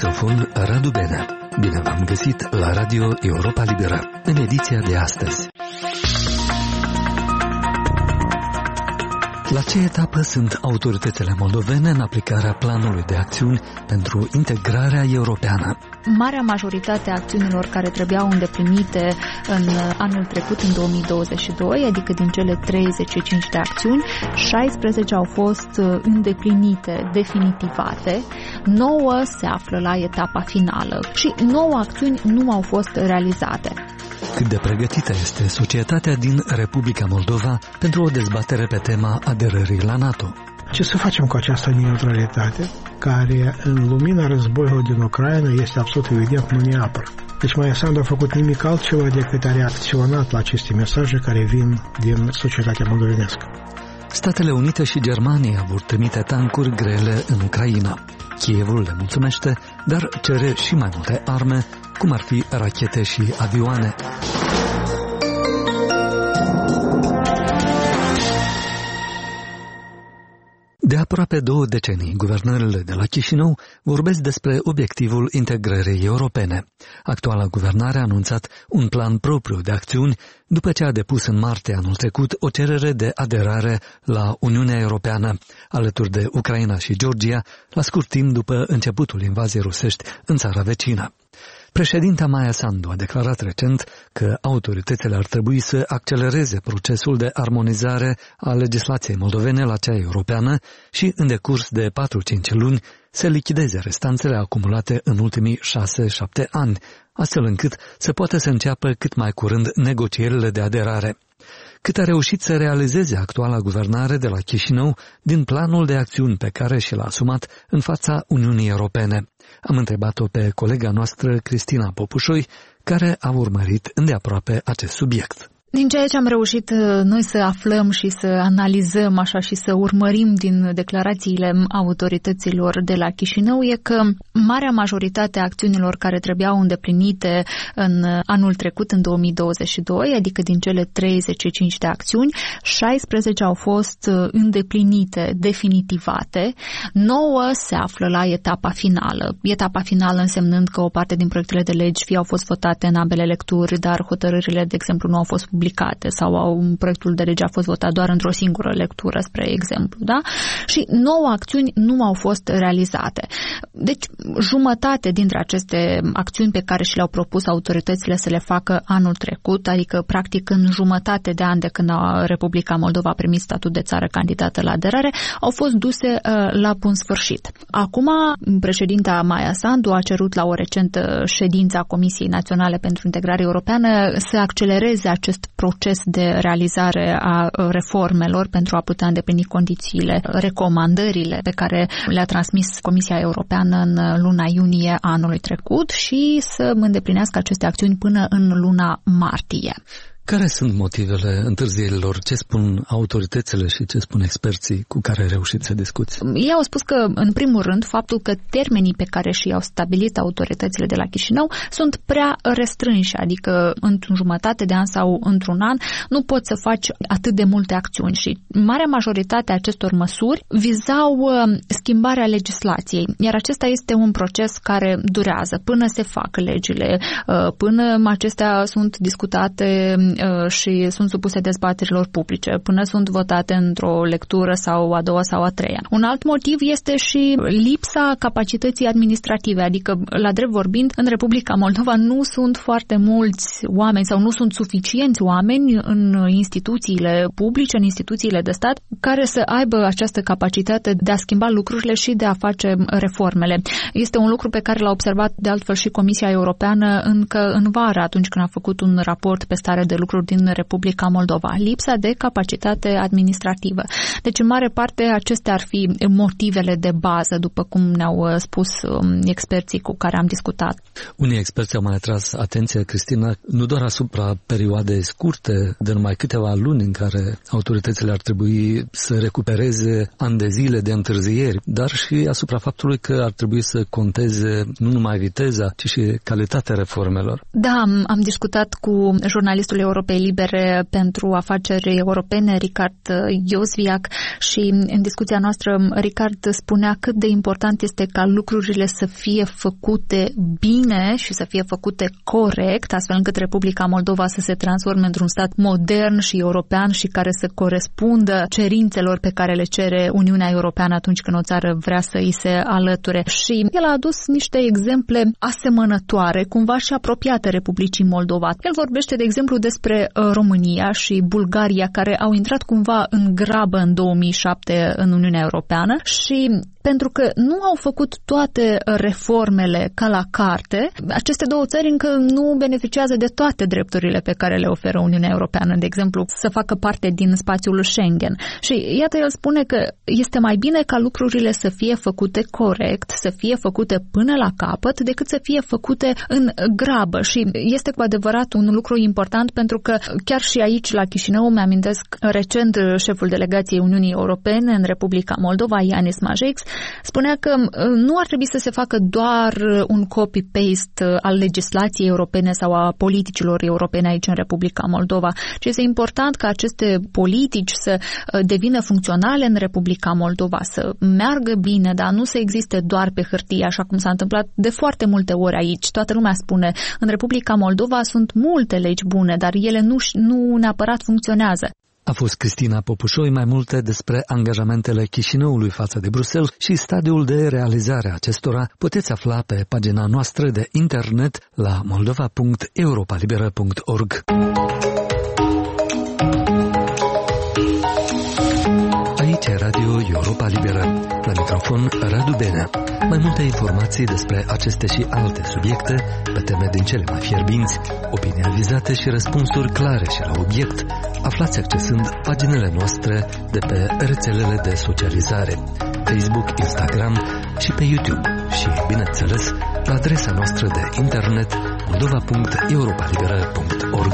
microfon Radu Benea. Bine v-am găsit la Radio Europa Liberă, în ediția de astăzi. La ce etapă sunt autoritățile moldovene în aplicarea planului de acțiuni pentru integrarea europeană? Marea majoritate a acțiunilor care trebuiau îndeplinite în anul trecut, în 2022, adică din cele 35 de acțiuni, 16 au fost îndeplinite, definitivate, 9 se află la etapa finală și 9 acțiuni nu au fost realizate. Cât de pregătită este societatea din Republica Moldova pentru o dezbatere pe tema aderării la NATO? Ce să facem cu această neutralitate, care în lumina războiului din Ucraina este absolut evident nu ne apără? Deci Maia Sandu a făcut nimic altceva decât a reacționat la aceste mesaje care vin din societatea moldovenească. Statele Unite și Germania vor trimite tancuri grele în Ucraina. Kievul le mulțumește, dar cere și mai multe arme, cum ar fi rachete și avioane. De aproape 2 decenii, guvernările de la Chișinău vorbesc despre obiectivul integrării europene. Actuala guvernare a anunțat un plan propriu de acțiuni după ce a depus în martie anul trecut o cerere de aderare la Uniunea Europeană, alături de Ucraina și Georgia, la scurt timp după începutul invaziei rusești în țara vecină. Președinta Maia Sandu a declarat recent că autoritățile ar trebui să accelereze procesul de armonizare a legislației moldovene la cea europeană și, în decurs de 4-5 luni, să lichideze restanțele acumulate în ultimii 6-7 ani, astfel încât să poată să înceapă cât mai curând negocierile de aderare. Cât a reușit să realizeze actuala guvernare de la Chișinău din planul de acțiuni pe care și l-a asumat în fața Uniunii Europene? Am întrebat-o pe colega noastră, Cristina Popușoi, care a urmărit îndeaproape acest subiect. Din ceea ce am reușit noi să aflăm și să analizăm așa și să urmărim din declarațiile autorităților de la Chișinău e că marea majoritate a acțiunilor care trebuiau îndeplinite în anul trecut, în 2022, adică din cele 35 de acțiuni, 16 au fost îndeplinite, definitivate, 9 se află la etapa finală. Etapa finală însemnând că o parte din proiectele de legi fie au fost votate în ambele lecturi, dar hotărârile, de exemplu, nu au fost publicate sau proiectul de lege a fost votat doar într-o singură lectură, spre exemplu, da? Și 9 acțiuni nu au fost realizate. Deci, jumătate dintre aceste acțiuni pe care și le-au propus autoritățile să le facă anul trecut, adică practic în jumătate de an de când Republica Moldova a primit statut de țară candidată la aderare, au fost duse la bun sfârșit. Acum, președinta Maia Sandu a cerut la o recentă ședință a Comisiei Naționale pentru Integrare Europeană să accelereze acest proces de realizare a reformelor pentru a putea îndeplini condițiile, recomandările pe care le-a transmis Comisia Europeană în luna iunie anului trecut și să îndeplinească aceste acțiuni până în luna martie. Care sunt motivele întârzierilor? Ce spun autoritățile și ce spun experții cu care reușiți să discuți? Ei au spus că, în primul rând, faptul că termenii pe care și-au stabilit autoritățile de la Chișinău sunt prea restrânși, adică într-un jumătate de an sau într-un an nu poți să faci atât de multe acțiuni și marea majoritate a acestor măsuri vizau schimbarea legislației, iar acesta este un proces care durează până se fac legile, până acestea sunt discutate și sunt supuse dezbaterilor publice, până sunt votate într-o lectură sau a doua sau a treia. Un alt motiv este și lipsa capacității administrative, adică, la drept vorbind, în Republica Moldova nu sunt foarte mulți oameni sau nu sunt suficienți oameni în instituțiile publice, în instituțiile de stat, care să aibă această capacitate de a schimba lucrurile și de a face reformele. Este un lucru pe care l-a observat de altfel și Comisia Europeană încă în vară, atunci când a făcut un raport pe stare de lucruri din Republica Moldova. Lipsa de capacitate administrativă. Deci, în mare parte, acestea ar fi motivele de bază, după cum ne-au spus experții cu care am discutat. Unii experți au mai atras atenția, Cristina, nu doar asupra perioadei scurte, de numai câteva luni în care autoritățile ar trebui să recupereze ani de zile de întârzieri, dar și asupra faptului că ar trebui să conteze nu numai viteza, ci și calitatea reformelor. Da, am discutat cu jurnalistul european Europei Libere pentru Afaceri Europene, Ricard Iosviac, și în discuția noastră Ricard spunea cât de important este ca lucrurile să fie făcute bine și să fie făcute corect, astfel încât Republica Moldova să se transforme într-un stat modern și european și care să corespundă cerințelor pe care le cere Uniunea Europeană atunci când o țară vrea să îi se alăture. Și el a adus niște exemple asemănătoare, cumva și apropiate Republicii Moldova. El vorbește, de exemplu, despre România și Bulgaria, care au intrat cumva în grabă în 2007 în Uniunea Europeană și pentru că nu au făcut toate reformele ca la carte, aceste două țări încă nu beneficiază de toate drepturile pe care le oferă Uniunea Europeană, de exemplu, să facă parte din spațiul Schengen. Și iată, el spune că este mai bine ca lucrurile să fie făcute corect, să fie făcute până la capăt, decât să fie făcute în grabă. Și este cu adevărat un lucru important, pentru că chiar și aici, la Chișinău, mi-amintesc recent șeful delegației Uniunii Europene în Republica Moldova, Ianis Majeix, spunea că nu ar trebui să se facă doar un copy-paste al legislației europene sau a politicilor europene aici în Republica Moldova, ci este important ca aceste politici să devină funcționale în Republica Moldova, să meargă bine, dar nu să existe doar pe hârtie, așa cum s-a întâmplat de foarte multe ori aici. Toată lumea spune, în Republica Moldova sunt multe legi bune, dar ele nu neapărat funcționează. A fost Cristina Popușoi. Mai multe despre angajamentele Chișinăului față de Bruxelles și stadiul de realizare a acestora puteți afla pe pagina noastră de internet la moldova.europalibera.org. Aici e Radio Europa Liberă. La microfon Radu Benea. Mai multe informații despre aceste și alte subiecte, pe teme din cele mai fierbinți, opinii avizate și răspunsuri clare și la obiect, aflați accesând paginile noastre de pe rețelele de socializare, Facebook, Instagram și pe YouTube și, bineînțeles, la adresa noastră de internet moldova.europalibera.org.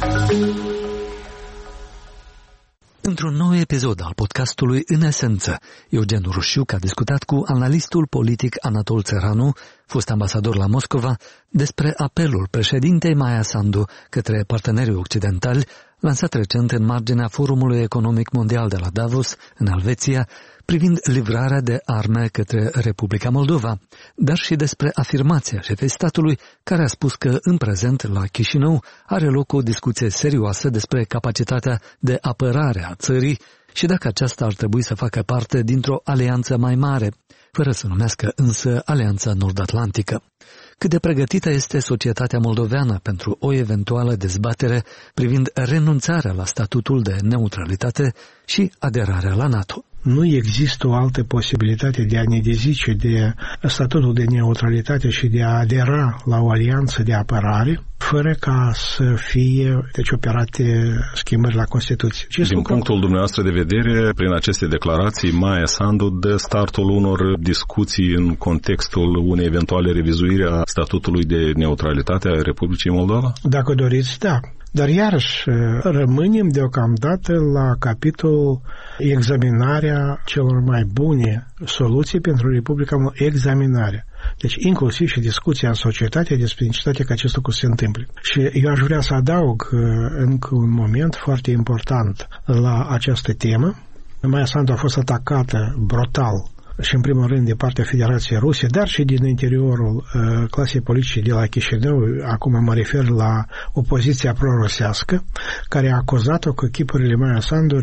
Într-un nou episod al podcastului În Esență, Eugen Rușiuc a discutat cu analistul politic Anatol Țăranu, fost ambasador la Moscova, despre apelul președintei Maia Sandu către partenerii occidentali, lansat recent în marginea Forumului Economic Mondial de la Davos, în Elveția, privind livrarea de arme către Republica Moldova, dar și despre afirmația șefei statului, care a spus că în prezent la Chișinău are loc o discuție serioasă despre capacitatea de apărare a țării și dacă aceasta ar trebui să facă parte dintr-o alianță mai mare, fără să numească însă Alianța Nord-Atlantică. Cât de pregătită este societatea moldoveană pentru o eventuală dezbatere privind renunțarea la statutul de neutralitate și aderarea la NATO. Nu există o altă posibilitate de a ne dezice de statutul de neutralitate și de a adera la o alianță de apărare, fără ca să fie operate schimbări la Constituție. Din punctul dumneavoastră de vedere, prin aceste declarații, Maia Sandu dă startul unor discuții în contextul unei eventuale revizuiri a statutului de neutralitate a Republicii Moldova? Dacă doriți, da. Dar iarăși rămânem deocamdată la capitolul examinarea celor mai bune soluții pentru Republica Moldova. Examinarea. Deci inclusiv și discuția în societate despre necesitatea ca acest lucru se întâmple. Și eu aș vrea să adaug încă un moment foarte important la această temă. Maia Sandu a fost atacată brutal și în primul rând de partea Federației Ruse, dar și din interiorul clasei politice de la Chișinău. Acum mă refer la opoziția pro-rusească, care a acuzat-o că chipurile Maia Sandu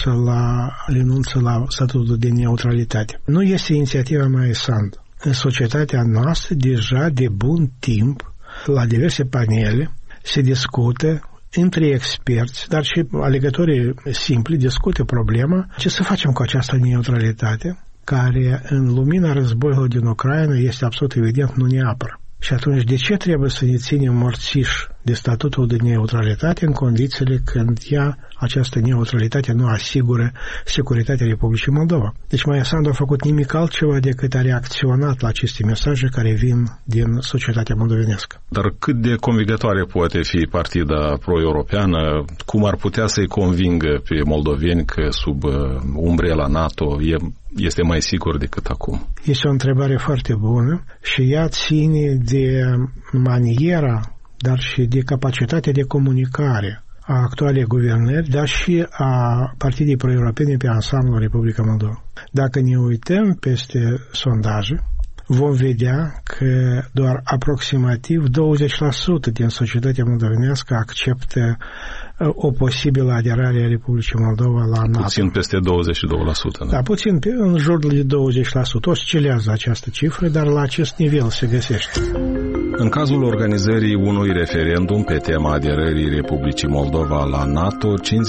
renunță la statutul de neutralitate. Nu este inițiativa Maia Sandu. În societatea noastră, deja de bun timp, la diverse panele, se discută între experți, dar și alegătorii simpli discută problema ce să facem cu această neutralitate, care în lumina războiului din Ucraina este absolut evident nu ne apără. Și atunci de ce trebuie să ne ținem morțiși de statutul de neutralitate în condițiile când această neutralitate nu asigură securitatea Republicii Moldova? Deci Maia Sandu a făcut nimic altceva decât a reacționat la aceste mesaje care vin din societatea moldovenească. Dar cât de convingătoare poate fi partida pro-europeană? Cum ar putea să-i convingă pe moldoveni că sub umbrela NATO este mai sigur decât acum? Este o întrebare foarte bună și ea ține de maniera, dar și de capacitatea de comunicare a actualei guvernări, dar și a partidei pro-europene pe ansamblul Republica Moldova. Dacă ne uităm peste sondaje, vom vedea că doar aproximativ 20% din societatea moldovenească acceptă o posibilă aderare a Republicii Moldova la NATO. Puțin peste 22%. Da, puțin în jur de 20%. Oscilează această cifră, dar la acest nivel se găsește. În cazul organizării unui referendum pe tema aderării Republicii Moldova la NATO,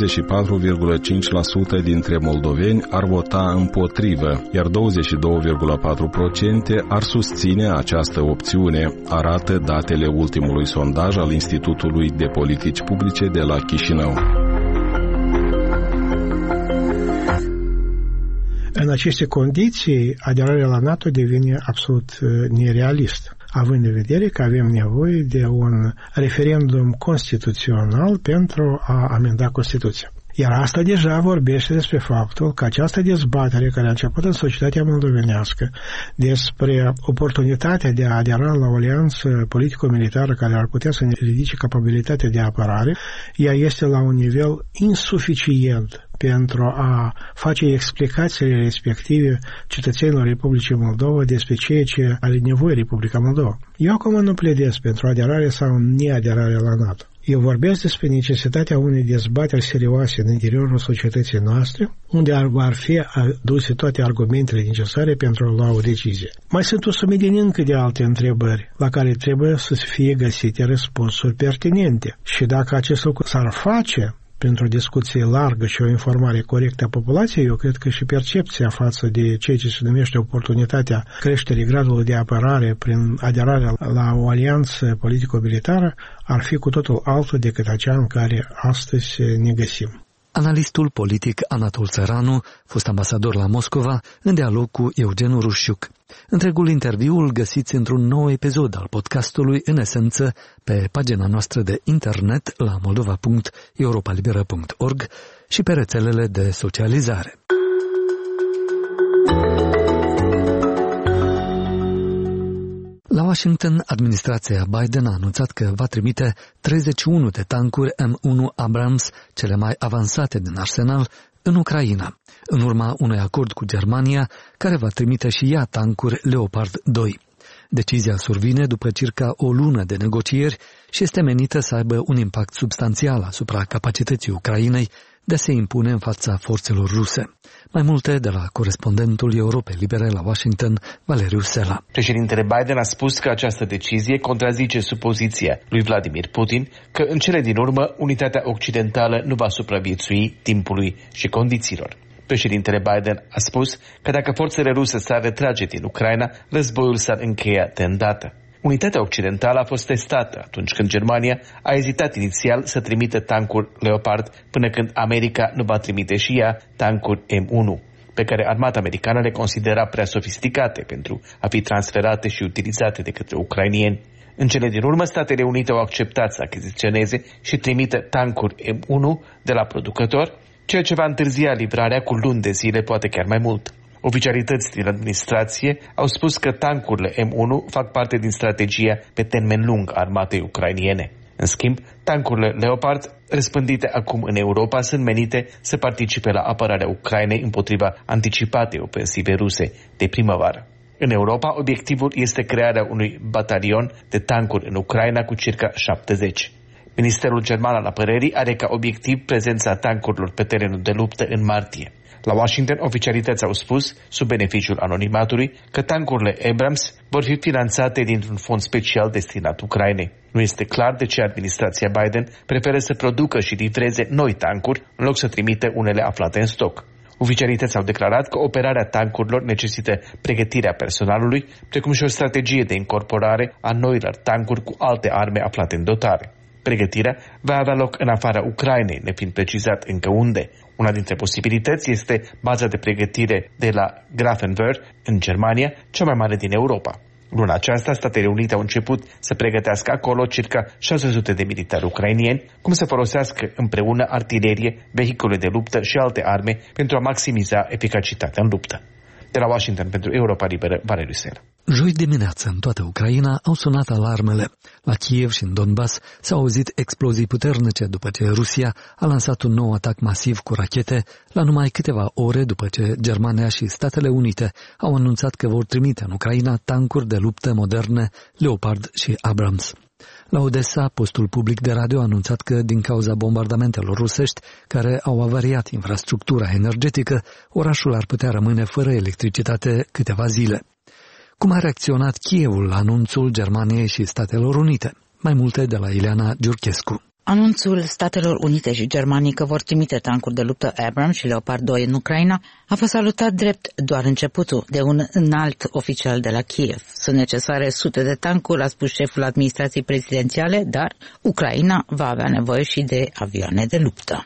54,5% dintre moldoveni ar vota împotrivă, iar 22,4% ar susține această opțiune, arată datele ultimului sondaj al Institutului de Politici Publice de la Chișinău. În aceste condiții, aderarea la NATO devine absolut nerealistă, având în vedere că avem nevoie de un referendum constituțional pentru a amenda Constituția. Iar asta deja vorbește despre faptul că această dezbatere care a început în societatea moldovenească despre oportunitatea de a adera la o alianță politico-militară care ar putea să ne ridice capabilitatea de apărare, ea este la un nivel insuficient pentru a face explicațiile respective cetățenilor Republicii Moldova despre ceea ce are nevoie Republica Moldova. Eu acum nu pledez pentru aderare sau neaderare la NATO. Eu vorbesc despre necesitatea unei dezbateri serioase în interiorul societății noastre, unde ar fi aduse toate argumentele necesare pentru a lua o decizie. Mai sunt o sumedenie încă de alte întrebări, la care trebuie să fie găsite răspunsuri pertinente. Și dacă acest lucru s-ar face pentru o discuție largă și o informare corectă a populației, eu cred că și percepția față de ceea ce se numește oportunitatea creșterii gradului de apărare prin aderarea la o alianță politico-militară ar fi cu totul altul decât acea în care astăzi ne găsim. Analistul politic Anatol Țăranu, fost ambasador la Moscova, în dialog cu Eugen Rușciuc. Întregul interviu îl găsiți într-un nou episod al podcastului, în esență, pe pagina noastră de internet la moldova.europalibera.org și pe rețelele de socializare. La Washington, administrația Biden a anunțat că va trimite 31 de tancuri M1 Abrams, cele mai avansate din arsenal, în Ucraina, în urma unui acord cu Germania, care va trimite și ea tancuri Leopard 2. Decizia survine după circa o lună de negocieri și este menită să aibă un impact substanțial asupra capacității Ucrainei de a se impune în fața forțelor ruse. Mai multe de la corespondentul Europei Libere la Washington, Valeriu Sela. Președintele Biden a spus că această decizie contrazice supoziția lui Vladimir Putin că în cele din urmă unitatea occidentală nu va supraviețui timpului și condițiilor. Președintele Biden a spus că dacă forțele ruse s-ar retrage din Ucraina, războiul s-ar încheia de îndată. Unitatea occidentală a fost testată atunci când Germania a ezitat inițial să trimită tancuri Leopard până când America nu va trimite și ea tancuri M1, pe care armata americană le considera prea sofisticate pentru a fi transferate și utilizate de către ucrainieni. În cele din urmă, Statele Unite au acceptat să achiziționeze și trimită tancuri M1 de la producător, ceea ce va întârzia livrarea cu luni de zile, poate chiar mai mult. Oficialități din administrație au spus că tancurile M1 fac parte din strategia pe termen lung a armatei ucrainiene. În schimb, tancurile Leopard, răspândite acum în Europa, sunt menite să participe la apărarea Ucrainei împotriva anticipatei ofensive ruse de primăvară. În Europa, obiectivul este crearea unui batalion de tancuri în Ucraina cu circa 70. Ministerul German al Apărării are ca obiectiv prezența tancurilor pe terenul de luptă în martie. La Washington, oficialități au spus, sub beneficiul anonimatului, că tancurile Abrams vor fi finanțate dintr-un fond special destinat Ucrainei. Nu este clar de ce administrația Biden preferă să producă și livreze noi tancuri în loc să trimite unele aflate în stoc. Oficialități au declarat că operarea tancurilor necesită pregătirea personalului, precum și o strategie de incorporare a noilor tancuri cu alte arme aflate în dotare. Pregătirea va avea loc în afara Ucrainei, nefiind precizat încă unde. Una dintre posibilități este baza de pregătire de la Grafenwöhr, în Germania, cea mai mare din Europa. Luna aceasta, Statele Unite au început să pregătească acolo circa 600 de militari ucrainieni, cum să folosească împreună artilerie, vehicule de luptă și alte arme pentru a maximiza eficacitatea în luptă. De la Washington pentru Europa Liberă, Valeriu Sela. Joi dimineață, în toată Ucraina, au sunat alarmele. La Kiev și în Donbass s-au auzit explozii puternice după ce Rusia a lansat un nou atac masiv cu rachete la numai câteva ore după ce Germania și Statele Unite au anunțat că vor trimite în Ucraina tancuri de luptă moderne, Leopard și Abrams. La Odessa, postul public de radio a anunțat că, din cauza bombardamentelor rusești, care au avariat infrastructura energetică, orașul ar putea rămâne fără electricitate câteva zile. Cum a reacționat Kievul la anunțul Germaniei și Statelor Unite? Mai multe de la Ileana Giurchescu. Anunțul Statelor Unite și Germaniei că vor trimite tancuri de luptă Abrams și Leopard 2 în Ucraina a fost salutat drept doar începutul de un înalt oficial de la Kiev. Sunt necesare sute de tancuri, a spus șeful administrației prezidențiale, dar Ucraina va avea nevoie și de avioane de luptă.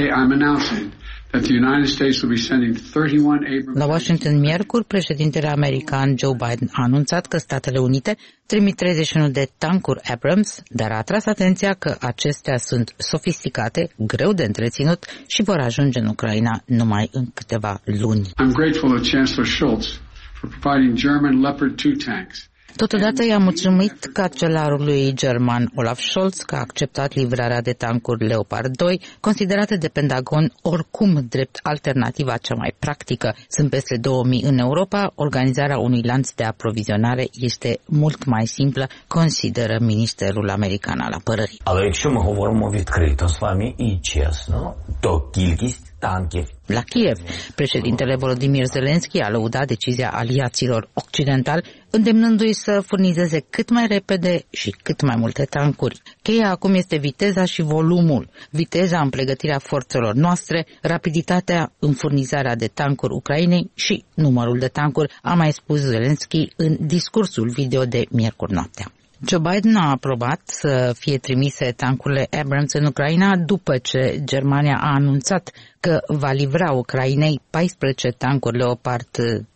La Washington miercuri, președintele american Joe Biden a anunțat că Statele Unite trimit 31 de tancuri Abrams, dar a atras atenția că acestea sunt sofisticate, greu de întreținut și vor ajunge în Ucraina numai în câteva luni. I'm grateful to Chancellor Scholz for providing German Leopard 2 tanks. Totodată i-a mulțumit cancelarului german Olaf Scholz că a acceptat livrarea de tancuri Leopard 2, considerate de Pentagon oricum drept alternativa cea mai practică. Sunt peste 2000 în Europa, organizarea unui lanț de aprovizionare este mult mai simplă, consideră Ministerul American al Apărării. Але якщо ми говоримо відкрито з вами і чесно, то кількість танків. La Kiev, președintele Volodymyr Zelensky a lăudat decizia aliaților occidentali, îndemnându-i să furnizeze cât mai repede și cât mai multe tancuri. Cheia acum este viteza și volumul, viteza în pregătirea forțelor noastre, rapiditatea în furnizarea de tancuri Ucrainei și numărul de tancuri, a mai spus Zelensky în discursul video de miercuri noaptea. Joe Biden a aprobat să fie trimise tancurile Abrams în Ucraina după ce Germania a anunțat că va livra Ucrainei 14 tancuri Leopard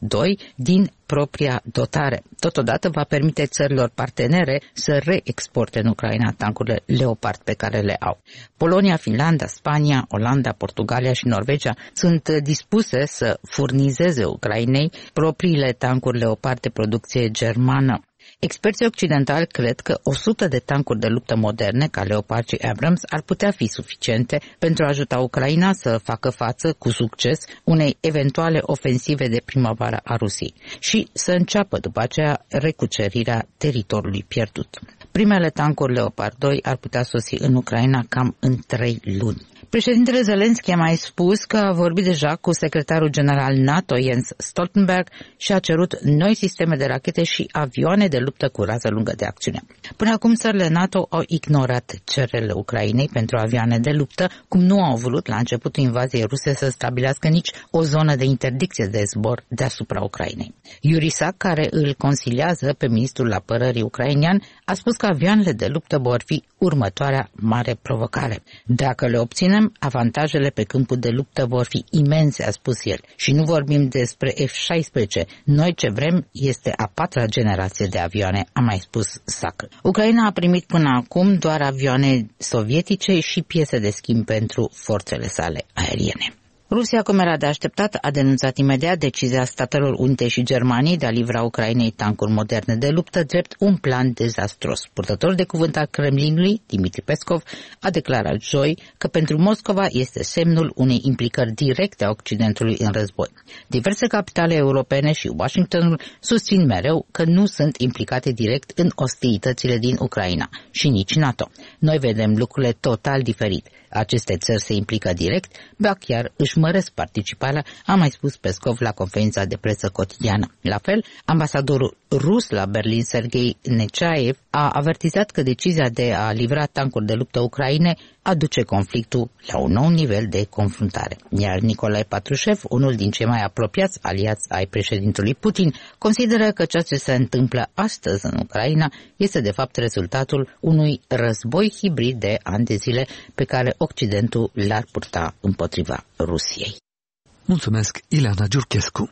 2 din propria dotare. Totodată va permite țărilor partenere să reexporte în Ucraina tancurile Leopard pe care le au. Polonia, Finlanda, Spania, Olanda, Portugalia și Norvegia sunt dispuse să furnizeze Ucrainei propriile tancuri Leopard de producție germană. Experții occidentali cred că 100 de tancuri de luptă moderne, ca Leopard și Abrams, ar putea fi suficiente pentru a ajuta Ucraina să facă față cu succes unei eventuale ofensive de primăvară a Rusiei și să înceapă după aceea recucerirea teritoriului pierdut. Primele tancuri Leopard 2 ar putea sosi în Ucraina cam în 3 luni. Președintele Zelensky a mai spus că a vorbit deja cu secretarul general NATO Jens Stoltenberg și a cerut noi sisteme de rachete și avioane de luptă cu rază lungă de acțiune. Până acum țările NATO au ignorat cererile Ucrainei pentru avioane de luptă, cum nu au vrut la începutul invaziei ruse să stabilească nici o zonă de interdicție de zbor deasupra Ucrainei. Yuri Sak, care îl consiliază pe ministrul apărării ucrainean, a spus că avioanele de luptă vor fi următoarea mare provocare. Dacă le obținem, avantajele pe câmpul de luptă vor fi imense, a spus el. Și nu vorbim despre F-16. Noi ce vrem este a 4-a generație de avioane, a mai spus Sak. Ucraina a primit până acum doar avioane sovietice și piese de schimb pentru forțele sale aeriene. Rusia, cum era de așteptat, a denunțat imediat decizia Statelor Unite și Germaniei de a livra Ucrainei tancuri moderne de luptă drept un plan dezastros. Purtătorul de cuvânt al Kremlinului, Dmitri Peskov, a declarat joi că pentru Moscova este semnul unei implicări directe a Occidentului în război. Diverse capitale europene și Washingtonul susțin mereu că nu sunt implicate direct în ostilitățile din Ucraina și nici NATO. Noi vedem lucrurile total diferit. Aceste țări se implică direct, ba chiar își măresc participarea, a mai spus Peskov la conferința de presă cotidiană. La fel, ambasadorul rus la Berlin, Sergei Nechaev, a avertizat că decizia de a livra tancuri de luptă Ucrainei aduce conflictul la un nou nivel de confruntare. Iar Nicolae Patrushev, unul din cei mai apropiați aliați ai președintelui Putin, consideră că ceea ce se întâmplă astăzi în Ucraina este de fapt rezultatul unui război hibrid de ani de zile pe care Occidentul l-ar purta împotriva Rusiei. Mulțumesc, Ileana Giurchescu.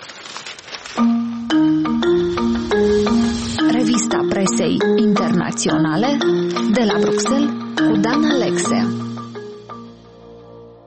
Revista presei internaționale de la Bruxelles cu Dan Alexia.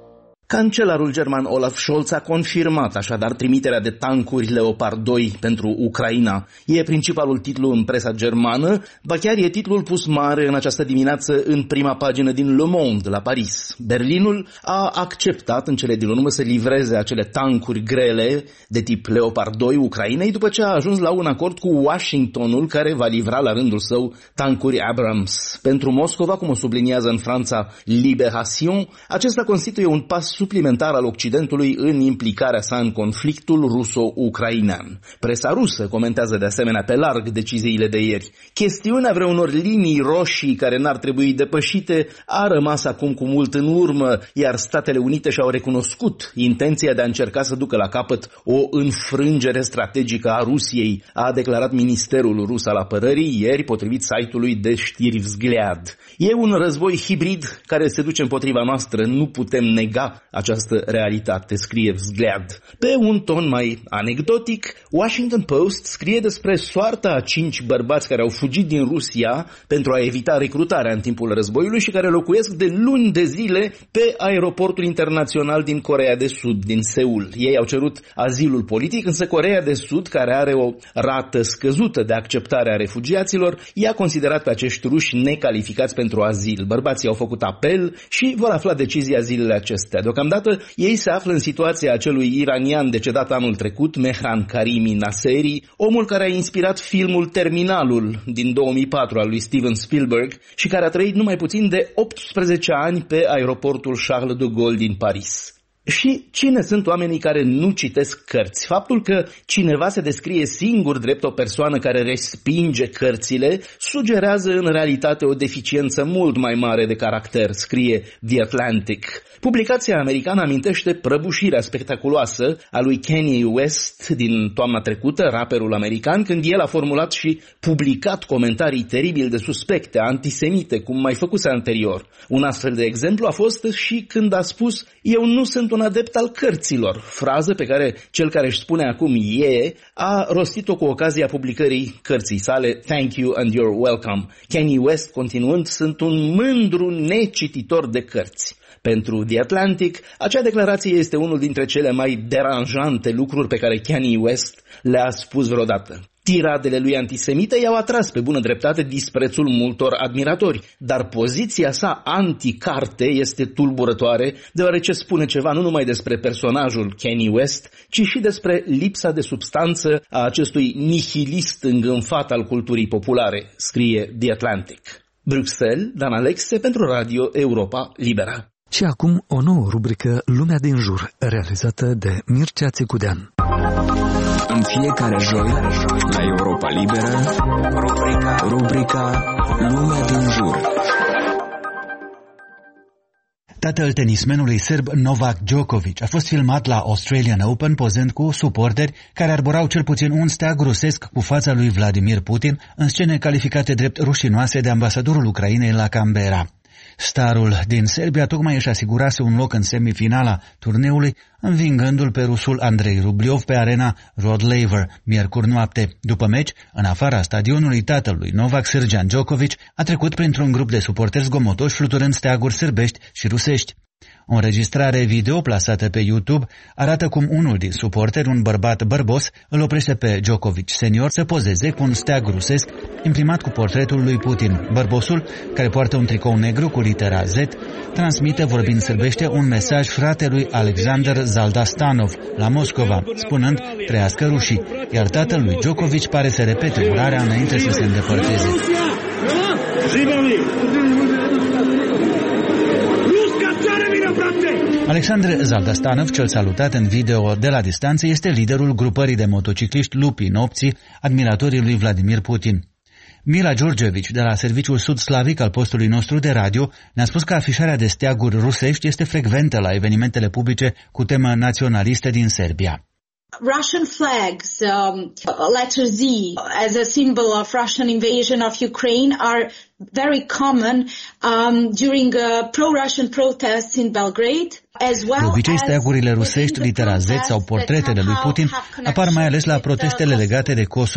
Cancelarul german Olaf Scholz a confirmat așadar trimiterea de tancuri Leopard 2 pentru Ucraina. E principalul titlu în presa germană, ba chiar e titlul pus mare în această dimineață în prima pagină din Le Monde la Paris. Berlinul a acceptat în cele din urmă să livreze acele tancuri grele de tip Leopard 2 Ucrainei după ce a ajuns la un acord cu Washingtonul, care va livra la rândul său tancuri Abrams. Pentru Moscova, cum o subliniază în Franța Libération, acesta constituie un pas suplimentar al Occidentului în implicarea sa în conflictul ruso-ucrainean. Presa rusă comentează de asemenea pe larg deciziile de ieri. Chestiunea vreunor linii roșii care n-ar trebui depășite a rămas acum cu mult în urmă, iar Statele Unite și-au recunoscut intenția de a încerca să ducă la capăt o înfrângere strategică a Rusiei, a declarat Ministerul Rus al Apărării ieri, potrivit site-ului de știri Vzgliad. E un război hibrid care se duce împotriva noastră, nu putem nega această realitate, scrie Vzgliad. Pe un ton mai anecdotic, Washington Post scrie despre soarta a 5 bărbați care au fugit din Rusia pentru a evita recrutarea în timpul războiului și care locuiesc de luni de zile pe aeroportul internațional din Coreea de Sud, din Seul. Ei au cerut azilul politic, însă Coreea de Sud, care are o rată scăzută de acceptare a refugiaților, i-a considerat pe acești ruși necalificați pentru azil. Bărbații au făcut apel și vor afla decizia zilele acestea. Deocamdată, ei se află în situația acelui iranian decedat anul trecut, Mehran Karimi Nasseri, omul care a inspirat filmul Terminalul din 2004 al lui Steven Spielberg și care a trăit numai puțin de 18 ani pe aeroportul Charles de Gaulle din Paris. Și cine sunt oamenii care nu citesc cărți? Faptul că cineva se descrie singur drept o persoană care respinge cărțile sugerează în realitate o deficiență mult mai mare de caracter, scrie The Atlantic. Publicația americană amintește prăbușirea spectaculoasă a lui Kanye West din toamna trecută, rapperul american, când el a formulat și publicat comentarii teribil de suspecte, antisemite, cum mai făcuse anterior. Un astfel de exemplu a fost și când a spus: "Eu nu sunt un adept al cărților", frază pe care cel care își spune acum a rostit-o cu ocazia publicării cărții sale Thank You and You're Welcome. Kanye West, continuând, sunt un mândru necititor de cărți. Pentru The Atlantic, acea declarație este unul dintre cele mai deranjante lucruri pe care Kanye West le-a spus vreodată. Tiradele lui antisemite i-au atras pe bună dreptate disprețul multor admiratori, dar poziția sa anti-carte este tulburătoare, deoarece spune ceva nu numai despre personajul Kanye West, ci și despre lipsa de substanță a acestui nihilist îngânfat al culturii populare, scrie The Atlantic. Bruxelles, Dan Alexe pentru Radio Europa Libera. Și acum o nouă rubrică, Lumea din jur, realizată de Mircea Țicudean. În fiecare joi, la Europa Liberă, rubrica Lumea din jur. Tatăl tenismenului sârb Novak Djokovic a fost filmat la Australian Open pozând cu suporteri care arborau cel puțin un steag rusesc cu fața lui Vladimir Putin în scene calificate drept rușinoase de ambasadorul Ucrainei la Canberra. Starul din Serbia tocmai își asigurase un loc în semifinala turneului, învingându-l pe rusul Andrei Rublev pe arena Rod Laver, miercuri noapte. După meci, în afara stadionului, tatălui Novak, Srđan Djokovic, a trecut printr-un grup de suporteri zgomotoși fluturând steaguri sârbești și rusești. O înregistrare video plasată pe YouTube arată cum unul din suporteri, un bărbat bărbos, îl oprește pe Djokovic senior să pozeze cu un steag rusesc imprimat cu portretul lui Putin. Bărbosul, care poartă un tricou negru cu litera Z, transmite vorbind sârbește un mesaj fratelui Alexander Zaldastanov la Moscova, spunând "Trăiască rușii", iar tatălui Djokovic pare să repete urarea înainte să se îndepărteze. Alexander Zaldastanov, cel salutat în video de la distanță, este liderul grupării de motocicliști Lupii Nopții, admiratorii lui Vladimir Putin. Mila Georgevici, de la Serviciul Sud-Slavic al postului nostru de radio, ne-a spus că afișarea de steaguri rusești este frecventă la evenimentele publice cu temă naționalistă din Serbia. Russian flags, letter Z, as a symbol of Russian invasion of Ukraine, are very common during pro-Russian protests in Belgrade. De obicei, steagurile rusești, litera Z sau portretele lui Putin apar mai ales la protestele legate de Kosovo.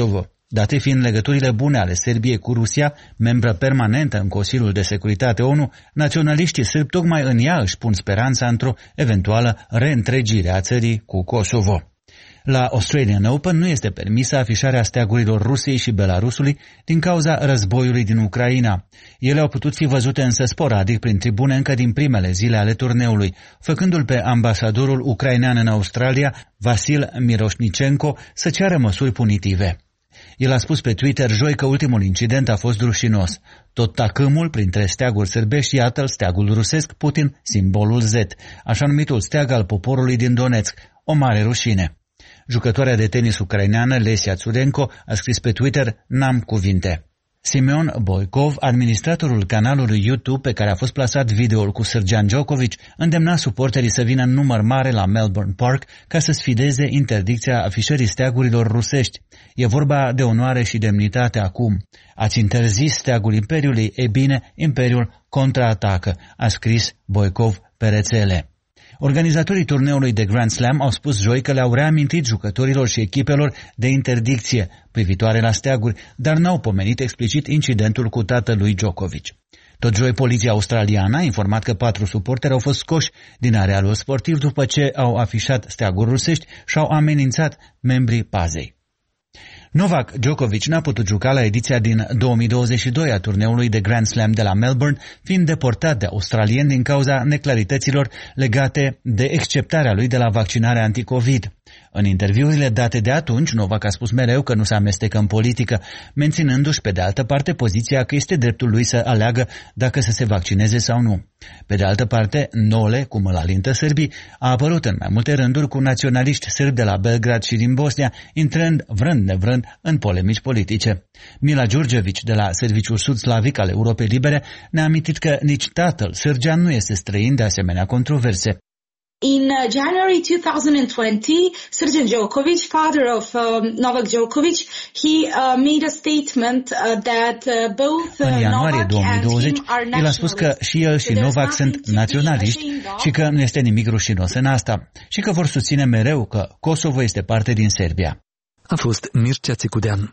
Date fiind legăturile bune ale Serbiei cu Rusia, membră permanentă în Consiliul de Securitate ONU, naționaliștii sârbi tocmai în ea își pun speranța într-o eventuală reîntregire a țării cu Kosovo. La Australian Open nu este permisă afișarea steagurilor Rusiei și Belarusului din cauza războiului din Ucraina. Ele au putut fi văzute însă sporadic prin tribune încă din primele zile ale turneului, făcându-l pe ambasadorul ucrainean în Australia, Vasil Miroșnicenko, să ceară măsuri punitive. El a spus pe Twitter joi că ultimul incident a fost rușinos. Tot tacâmul printre steaguri sârbești, iată-l steagul rusesc, Putin, simbolul Z, așa numitul steag al poporului din Donetsk, o mare rușine. Jucătoarea de tenis ucraineană Lesia Tsurenko a scris pe Twitter: "N-am cuvinte." Simeon Boikov, administratorul canalului YouTube pe care a fost plasat videoul cu Sârgean Djokovic, îndemna suporterii să vină în număr mare la Melbourne Park ca să sfideze interdicția afișării steagurilor rusești. E vorba de onoare și demnitate acum. Ați interzis steagul Imperiului, e bine, Imperiul contraatacă, a scris Boikov pe rețele. Organizatorii turneului de Grand Slam au spus joi că le-au reamintit jucătorilor și echipelor de interdicție privitoare la steaguri, dar n-au pomenit explicit incidentul cu tatălui Djokovic. Tot joi, poliția australiană a informat că 4 suporteri au fost scoși din arealul sportiv după ce au afișat steaguri rusești și au amenințat membrii pazei. Novak Djokovic n-a putut juca la ediția din 2022 a turneului de Grand Slam de la Melbourne, fiind deportat de australieni din cauza neclarităților legate de exceptarea lui de la vaccinarea anticovid. În interviurile date de atunci, Novak a spus mereu că nu se amestecă în politică, menținându-și pe de altă parte poziția că este dreptul lui să aleagă dacă să se vaccineze sau nu. Pe de altă parte, Nole, cum îl alintă sârbii, a apărut în mai multe rânduri cu naționaliști sârbi de la Belgrad și din Bosnia, intrând vrând nevrând în polemici politice. Mila Đurđević, de la Serviciul Sud-Slavic al Europei Libere, ne-a amintit că nici tatăl Sârgean nu este străin de asemenea controverse. In January 2020, Srđan Djokovic, father of Novak Djokovic, he made a statement that both în ianuarie 2020, el a spus că și el și Novak sunt naționaliști și că nu este nimic rușinos în asta și că vor susține mereu că Kosovo este parte din Serbia. A fost Mircea Țicudean.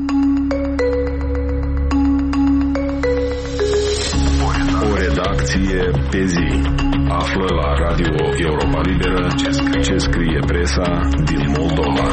O redacție pe zi. Află la Radio Europa Liberă ce scrie presa din Moldova.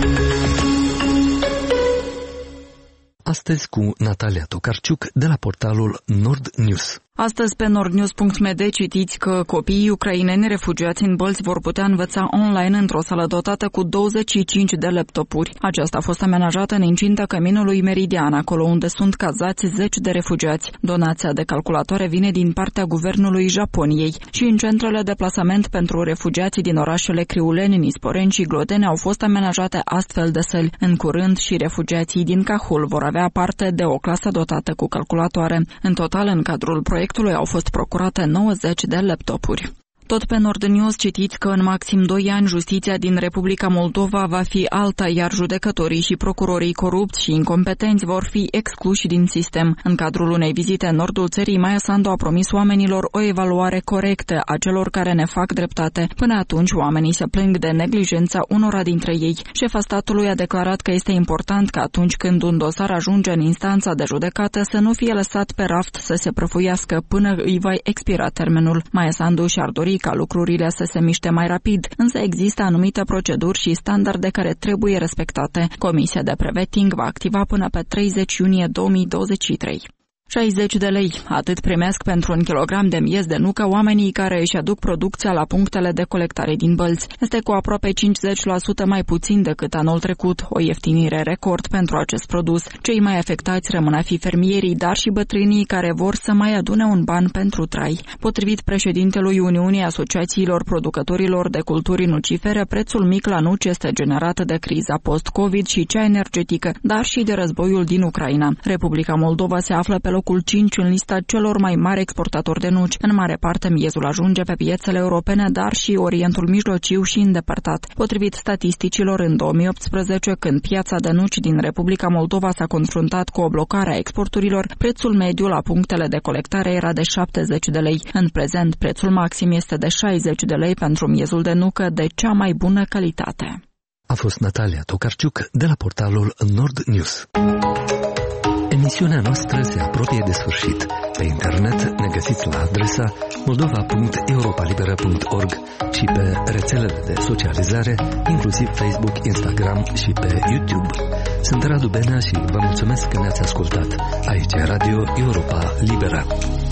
Astăzi cu Natalia Tokarciuc de la portalul Nord News. Astăzi pe nordnews.md citiți că copiii ucraineni refugiați în Bălți vor putea învăța online într-o sală dotată cu 25 de laptopuri. Aceasta a fost amenajată în incinta căminului Meridian, acolo unde sunt cazați 10 de refugiați. Donația de calculatoare vine din partea guvernului Japoniei și în centrele de plasament pentru refugiații din orașele Criuleni, Nisporeni și Glodeni au fost amenajate astfel de săli. În curând și refugiații din Cahul vor avea parte de o clasă dotată cu calculatoare. În total, în cadrul proiectului au fost procurate 90 de laptopuri. Tot pe Nord News citiți că în maxim 2 ani justiția din Republica Moldova va fi alta, iar judecătorii și procurorii corupți și incompetenți vor fi excluși din sistem. În cadrul unei vizite în nordul țării, Maia Sandu a promis oamenilor o evaluare corectă a celor care ne fac dreptate. Până atunci, oamenii se plâng de neglijența unora dintre ei. Șefa statului a declarat că este important că atunci când un dosar ajunge în instanța de judecată să nu fie lăsat pe raft să se prăfuiască până îi va expira termenul. Maia Sandu și-ar dori ca lucrurile să se miște mai rapid, însă există anumite proceduri și standarde care trebuie respectate. Comisia de prevetting va activa până pe 30 iunie 2023. 60 de lei. Atât primesc pentru 1 kilogram de miez de nucă oamenii care își aduc producția la punctele de colectare din Bălți. Este cu aproape 50% mai puțin decât anul trecut, o ieftinire record pentru acest produs. Cei mai afectați rămân a fi fermierii, dar și bătrânii care vor să mai adune un ban pentru trai. Potrivit președintelui Uniunii Asociațiilor Producătorilor de Culturi Nucifere, prețul mic la nuci este generat de criza post-Covid și cea energetică, dar și de războiul din Ucraina. Republica Moldova se află pe locul 5 în lista celor mai mari exportatori de nuci. În mare parte, miezul ajunge pe piețele europene, dar și Orientul Mijlociu și îndepărtat. Potrivit statisticilor, în 2018, când piața de nuci din Republica Moldova s-a confruntat cu o blocare a exporturilor, prețul mediu la punctele de colectare era de 70 de lei. În prezent, prețul maxim este de 60 de lei pentru miezul de nucă de cea mai bună calitate. a fost Natalia Tokarciuc de la portalul Nord News. Emisiunea noastră se apropie de sfârșit. Pe internet ne găsiți la adresa moldova.europalibera.org și pe rețelele de socializare, inclusiv Facebook, Instagram și pe YouTube. Sunt Radu Benea și vă mulțumesc că ne-ați ascultat. Aici e Radio Europa Libera.